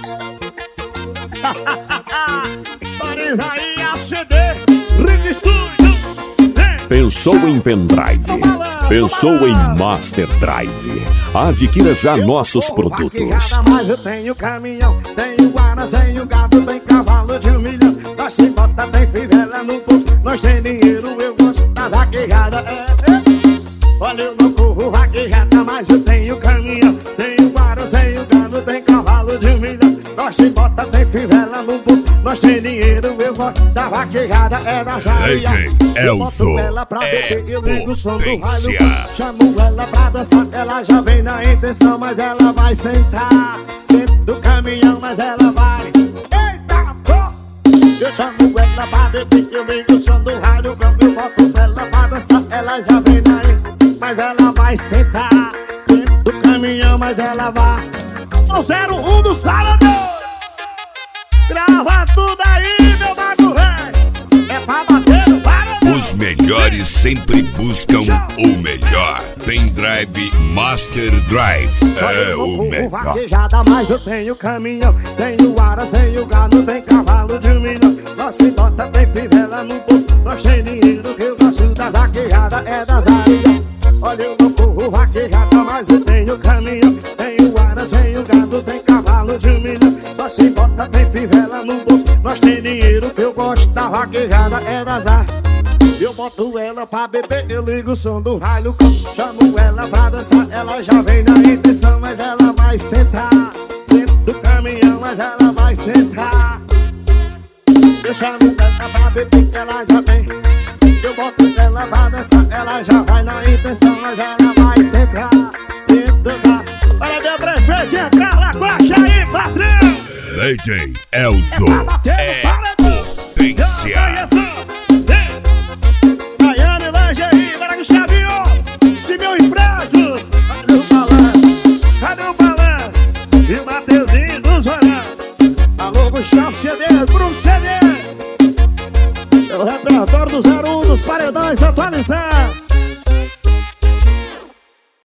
Paris aí a CD, Ring Studio. Pensou em pendrive? Pensou em Master Drive? Adquira já nossos produtos. Mas eu tenho caminhão, tenho guarazinho, gado, tem cavalo de 1 milhão. Nós sem bota, tem fivela no bolso, nós tem dinheiro, eu gosto da vaquejada. Olha, eu não corro vaquejada, mas eu tenho caminhão, tenho guarazinho, gado, tem cavalo de 1 milhão. Nós sem bota, tem fivela no bolso, nós tem dinheiro, eu gosto da vaquejada, é da Zaria. Eu boto ela pra beber, eu ligo o som do rádio, chamo ela pra dançar, ela já vem na intenção, mas ela vai sentar dentro do caminhão, mas ela vai. Eita, pô! Eu chamo ela pra beber, eu ligo o som do rádio, eu boto ela pra dançar, ela já vem na intenção, mas ela vai sentar dentro do caminhão, mas ela vai. O 01 dos paradores, grava tudo aí, meu mago velho, é pra bater no parador. Os melhores sempre buscam o melhor. Pendrive Master Drive é o melhor. Vaquejada, mas eu tenho caminhão, tenho arasenho, gado, tem cavalo de 1 milhão. Nós sem bota, tem fivela no bolso, nós tem dinheiro, que eu gosto da vaquejada, é da Zaria. Olha, eu não corro vaquejada, mas eu tenho caminhão, tenho arasenho, gado, tem cavalo de 1 milhão. Nós sem bota, tem fivela no bolso, nós tem dinheiro, que eu gosto da vaquejada, é da Zaria. Eu boto ela pra beber, eu ligo o som do raio, chamo ela pra dançar, ela já vem na intenção, mas ela vai sentar dentro do caminhão, mas ela vai sentar. Eu chamo ela pra beber, ela já vem. Eu boto ela pra dançar, ela já vai na intenção, mas ela vai sentar dentro do carro. Olha, meu prefeito, entrar lá, coxa aí, patrão. DJ Elzo é potência. Simeão Emprestos, cadê o Balan? E o Mateuzinho dos Orão. Alô, Gustavo CD, Bruno CD. É o repertório do 01 dos paredões atualizando.